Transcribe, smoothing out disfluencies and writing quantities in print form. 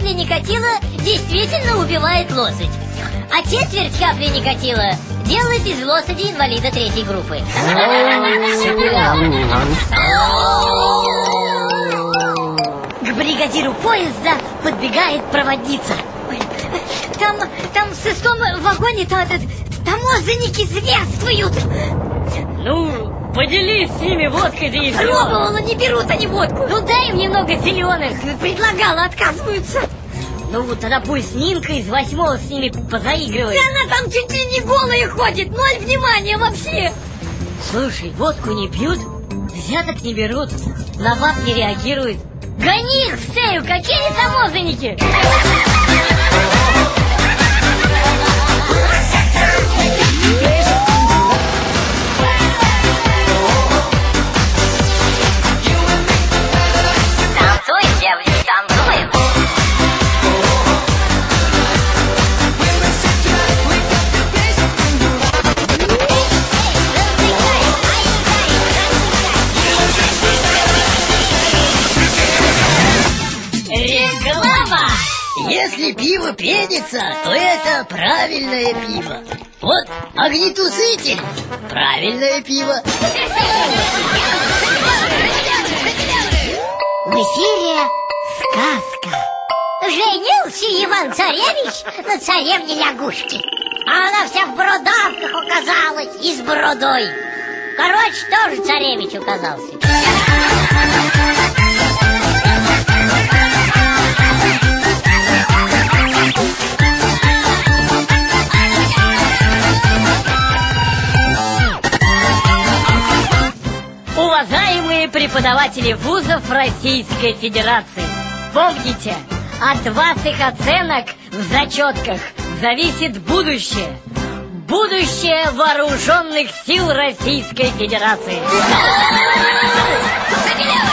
капля никотина действительно убивает лошадь, а четверть капли никотина делает из лошади инвалида 3-й группы. К бригадиру поезда подбегает проводница. Там в 6-м вагоне-то таможенники зверствуют. Ну, поделись с ними водкой, да и все. Пробовала, не берут они водку. Ну дай им немного зеленых. Предлагала, отказываются. Ну, тогда пусть Нинка из 8-го с ними позаигрывает. Да она там чуть ли не голая ходит, 0 внимания вообще. Слушай, водку не пьют, взяток не берут, на баб не реагируют. Гони их в шею, какие таможенники! Танцуем, девочки, танцуем. Реклама! Если пиво пенится, то это правильное пиво. Вот огнетушитель — правильное пиво. В эфире сказка. Женился Иван-царевич на царевне лягушки, а она вся в бородавках оказалась и с бородой. Короче, тоже царевич оказался. Уважаемые преподаватели вузов Российской Федерации, помните, от ваших оценок в зачетках зависит будущее. Будущее вооруженных сил Российской Федерации.